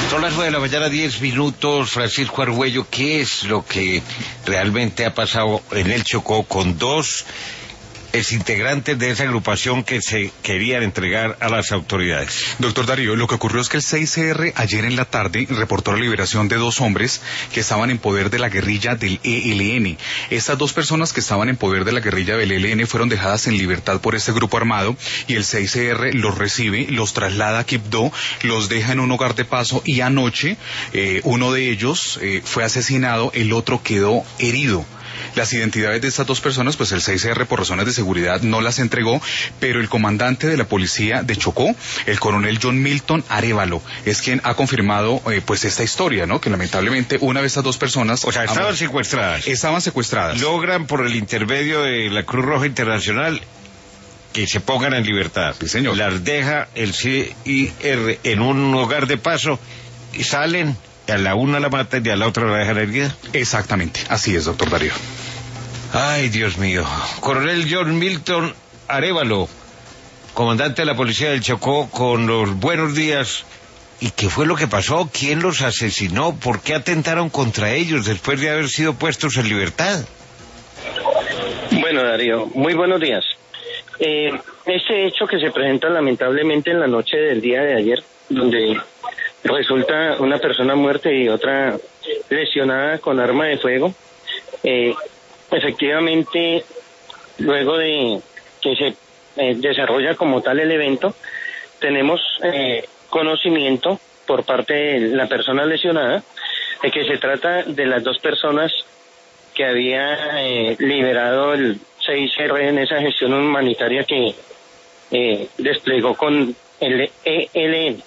Son las 9 de la mañana, 10 minutos. Francisco Argüello, ¿qué es lo que realmente ha pasado en el Chocó con dos exintegrantes de esa agrupación que se querían entregar a las autoridades? Doctor Darío, lo que ocurrió es que el 6CR ayer en la tarde reportó la liberación de dos hombres que estaban en poder de la guerrilla del ELN. Estas dos personas que estaban en poder de la guerrilla del ELN fueron dejadas en libertad por este grupo armado y el 6CR los recibe, los traslada a Quibdó, los deja en un hogar de paso y anoche uno de ellos fue asesinado, el otro quedó herido. Las identidades de estas dos personas, pues el 6R por razones de seguridad no las entregó, pero el comandante de la policía de Chocó, el coronel John Milton Arévalo, es quien ha confirmado pues esta historia, ¿no? Que lamentablemente una de estas dos personas... O sea, estaban secuestradas. Estaban secuestradas. Logran por el intermedio de la Cruz Roja Internacional que se pongan en libertad. Sí, señor. Las deja el CIR en un hogar de paso y salen... A la una la matan y a la otra la dejan herida. Exactamente, así es, doctor Darío. Ay, Dios mío. Coronel John Milton Arévalo, comandante de la policía del Chocó, con los buenos días. ¿Y qué fue lo que pasó? ¿Quién los asesinó? ¿Por qué atentaron contra ellos después de haber sido puestos en libertad? Bueno, Darío, muy buenos días. Este hecho que se presenta lamentablemente en la noche del día de ayer, donde resulta una persona muerta y otra lesionada con arma de fuego. Efectivamente, luego de que se desarrolla como tal el evento, tenemos conocimiento por parte de la persona lesionada de que se trata de las dos personas que había liberado el 6R en esa gestión humanitaria que desplegó con el ELN.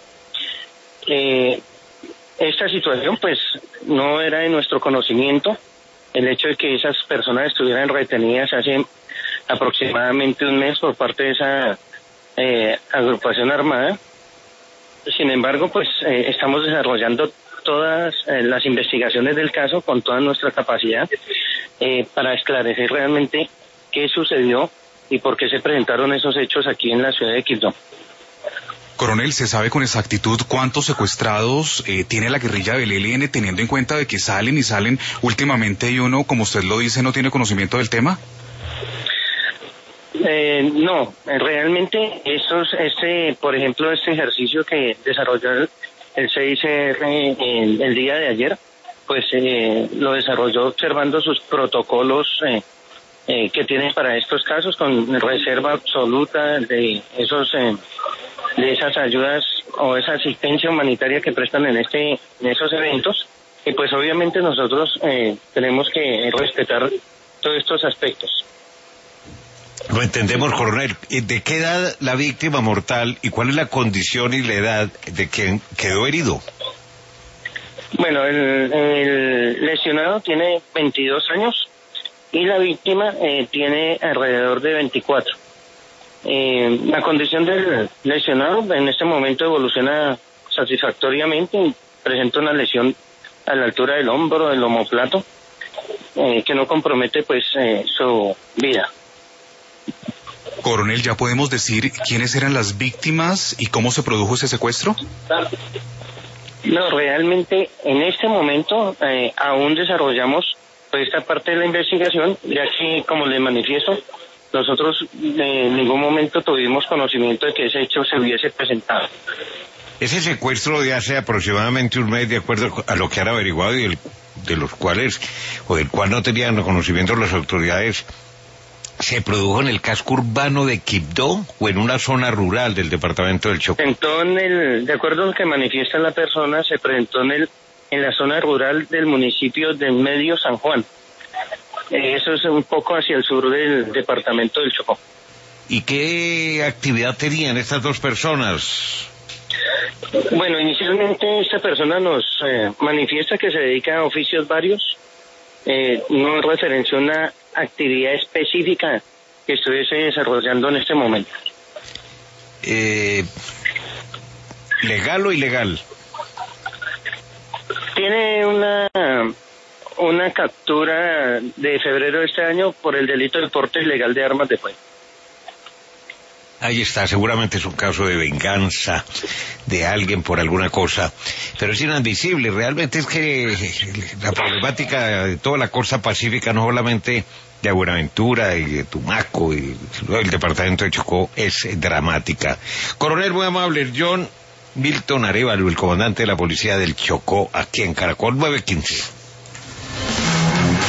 Esta situación pues no era de nuestro conocimiento, el hecho de que esas personas estuvieran retenidas hace aproximadamente un mes por parte de esa agrupación armada. Sin embargo, pues estamos desarrollando todas las investigaciones del caso con toda nuestra capacidad para esclarecer realmente qué sucedió y por qué se presentaron esos hechos aquí en la ciudad de Quibdó. Coronel, ¿se sabe con exactitud cuántos secuestrados tiene la guerrilla del ELN, teniendo en cuenta de que salen y salen últimamente y uno, como usted lo dice, no tiene conocimiento del tema? No, realmente por ejemplo, este ejercicio que desarrolló el 6R el día de ayer, pues lo desarrolló observando sus protocolos que tienen para estos casos, con reserva absoluta de esas ayudas o esa asistencia humanitaria que prestan en esos eventos, y pues obviamente nosotros tenemos que respetar todos estos aspectos. Lo entendemos, coronel. ¿De qué edad la víctima mortal y cuál es la condición y la edad de quien quedó herido? Bueno, el lesionado tiene 22 años y la víctima tiene alrededor de 24. La condición del lesionado en este momento evoluciona satisfactoriamente y presenta una lesión a la altura del hombro, del omóplato, que no compromete pues su vida. Coronel, ¿ya podemos decir quiénes eran las víctimas y cómo se produjo ese secuestro? No, realmente en este momento aún desarrollamos pues esta parte de la investigación, ya que, como les manifiesto, nosotros en ningún momento tuvimos conocimiento de que ese hecho se hubiese presentado. Ese secuestro de hace aproximadamente un mes, de acuerdo a lo que han averiguado y de los cuales, o del cual no tenían conocimiento las autoridades, ¿se produjo en el casco urbano de Quibdó o en una zona rural del departamento del Chocó? De acuerdo a lo que manifiesta la persona, se presentó en la zona rural del municipio de Medio San Juan. Eso es un poco hacia el sur del departamento del Chocó. ¿Y qué actividad tenían estas dos personas? Bueno, inicialmente esta persona nos manifiesta que se dedica a oficios varios, no referenció una actividad específica que estuviese desarrollando en este momento. ¿Legal o ilegal? Tiene una captura de febrero de este año por el delito de porte ilegal de armas de fuego. Ahí está, seguramente es un caso de venganza de alguien por alguna cosa, pero es inadmisible. Realmente es que la problemática de toda la costa pacífica, no solamente de Buenaventura y de Tumaco y el departamento de Chocó, es dramática. Coronel, muy amable, John Milton Arévalo, el comandante de la policía del Chocó, aquí en Caracol 915.